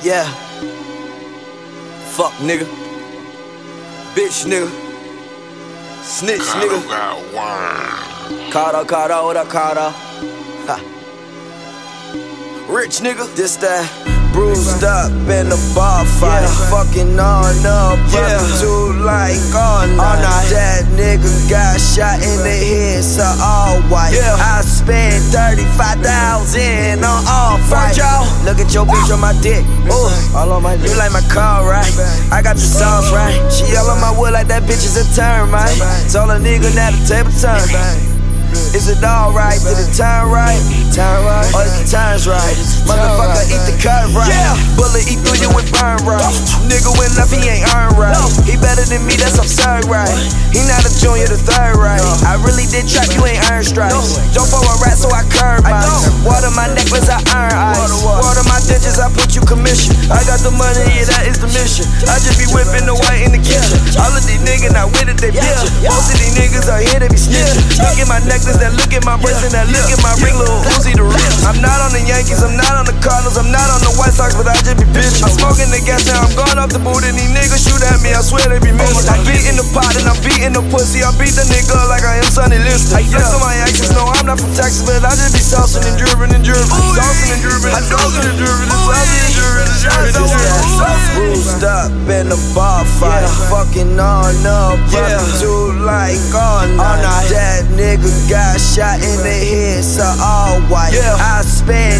Yeah. Fuck nigga. Bitch nigga. Snitch nigga. Caught out, what I caught out. Ha. Rich nigga. This that bruised up in the bar fight. Yeah. Fucking on up, yeah. Too like all night. That nigga got shot in the head, so all white. Yeah. I spent 35,000 on all fight. Look at your bitch on my dick. Ooh, all on my dick. You like my car, right? I got the sauce, right? She all on my wood like that bitch is a termite. Told a nigga now the table turn. Is it alright? Did it turn right? Turn right? Or is the times right? Motherfucker eat the cut right. Bullet eat through you and burn right. Nigga went up, he ain't earned right. He better than me, that's absurd right. He not a junior, the third right. I really did trap, you ain't earned stripes. Don't for a rat, so I curb mine. Water my necklace, I earn ice. Water my ditches, I put you commission. I got the money, yeah, that is the mission. I just be whipping the white in the kitchen. All of these niggas not with it, they bitchin'. Most of these niggas are here, they be snitching. Look at my necklace, that look at my brace, and that look at my ring, little Uzi the rich. I'm not on the Yankees, I'm not on the Cardinals, I'm not on the White Sox, but I just be bitchin'. I'm smoking the gas now, I'm going off the boot, and these niggas shoot at me, I swear they be missing. I'm beating the pot and I'm beating the pussy, I beat the nigga like I am Sonny Liston. I flex on my actions, no, I'm not from Texas, but I just be saucing and drippin' and drippin'. Saucing and drippin', saucing and drippin', saucing and drippin'. Bruised up in the bar fight, fucking on up, too like all night. That nigga got shot in the head, so all white. I spent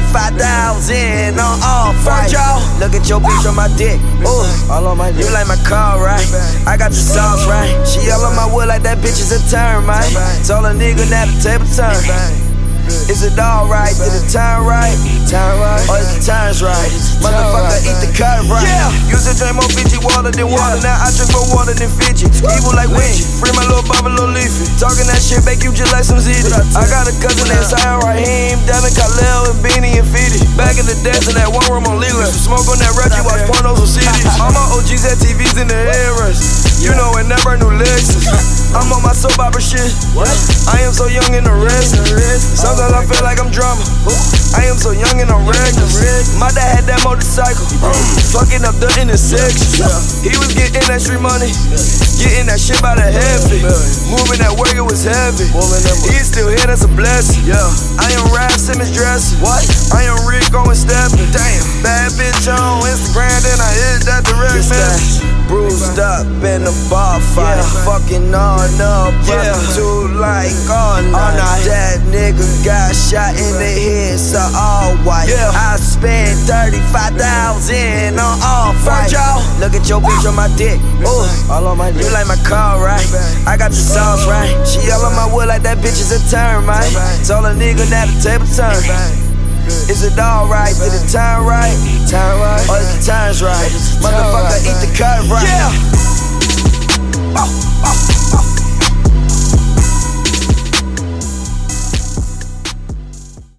35,000 on all fight. Look at your bitch on my dick. Ooh, all on my dick. You like my car, right? I got the sauce, right? She all on my wood like that bitch is a termite. Told a nigga now the table turn. Is it alright? Did it turn right? Turn right? Or is the times right? Motherfucker eat the cut right. Used to drink more Fiji water than water. Now I drink more water than Fiji. Evil like Wingy. Free my little Bubba, little Leafy. Talking that shit make you just like some ZD. I got a cousin named Zion Raheem, Devin, Khalil, and Beanie and Fidi. Back in the days in that one room on Leland. Smoke on that Reggie, watch pornos on CDs. All my OGs at TVs in the airways. You know it never new Lexus. I'm on my soap opera shit. I am so young and the rest. Sometimes I feel like I'm drama. I am so young and I'm reckless. My dad had that motorcycle, fucking up the intersection. He was getting that street money, getting that shit by the heavy. Moving that work, it was heavy. He's still here, that's a blessing. I am Rap Simmons dressing. I am Rico and stepping. Damn, bad bitch on Instagram, then I hit that direct message. Bruised up in the bar fight, fucking on up, too like all night. That nigga got shot in the head, so all white. I spent 35,000 on all fight. Look at your bitch on my dick. Ooh, all on my dick. You like my car, right? I got the sauce, right? She all on my wood like that bitch is a termite. Told a nigga now the table turn. Is it alright? Did it turn right? Turn right? Or is the times right? Motherfucker eat the cut right.